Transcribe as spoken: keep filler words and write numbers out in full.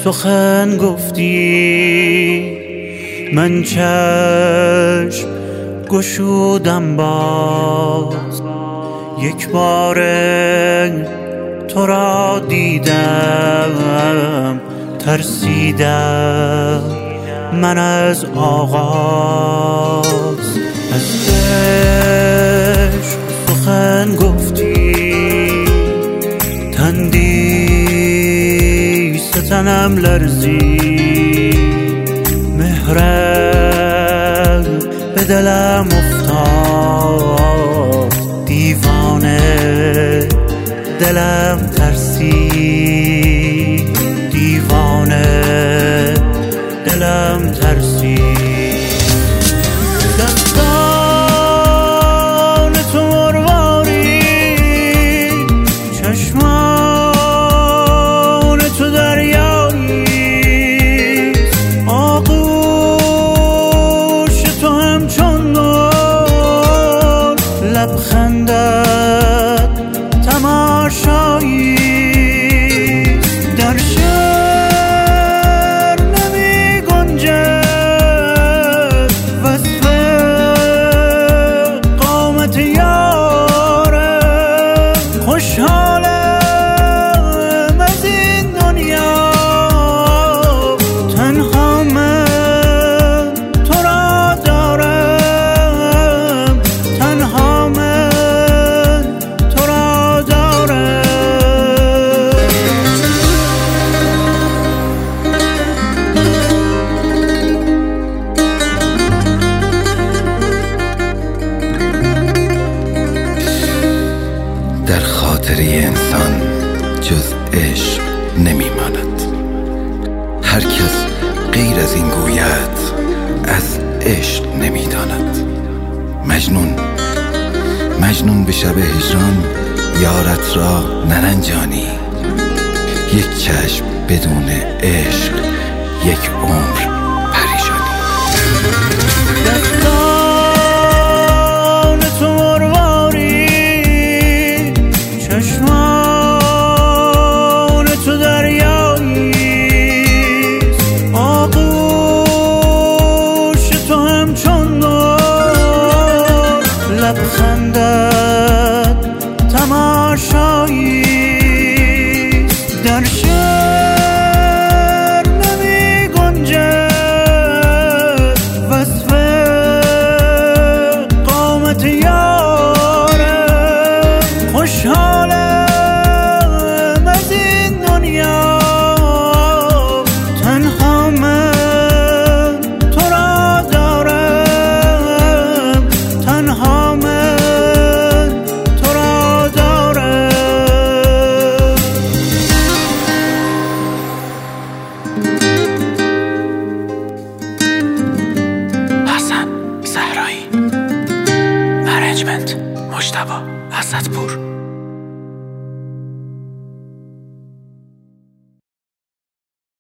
سخن گفتی، من چشم گشودم باز، یک بار تو را دیدم، ترسیدم من از آغاز. از عشق سخن گفتی، تندی ستنم لرزی، مهرم به دلم افتاد، دیوانه دلم ترسی، دیوانه دلم ترسی. دستان تو مرواری، چشمان تو دریایی، آغوش تو همچون نور، لبخندت تماشایی. در شعر نمی گنجد وصف قامت یارم، خوشحالم از این دنیا، تنها من تو را دارم، تنها من تو را دارم. در خاطره انسان جز عشق نمی ماند. هر کس غیر از این گوید از عشق نمی داند. مجنون مجنون به شب هجران یارت را نرنجانی، یک چشم بدون عشق یک عمر پریشانی. دستان تو مرواری، چشمان تو دریایی، آغوش تو همچون نور، لبخندت تماشایی. در شعر نمی گنجد وصف قامت یارم، خوشحالم از این دنیا، تنها من تو را دارم، تنها من تو را دارم. حسن زهرایی، ارنجمنت مجتبی اسدپور.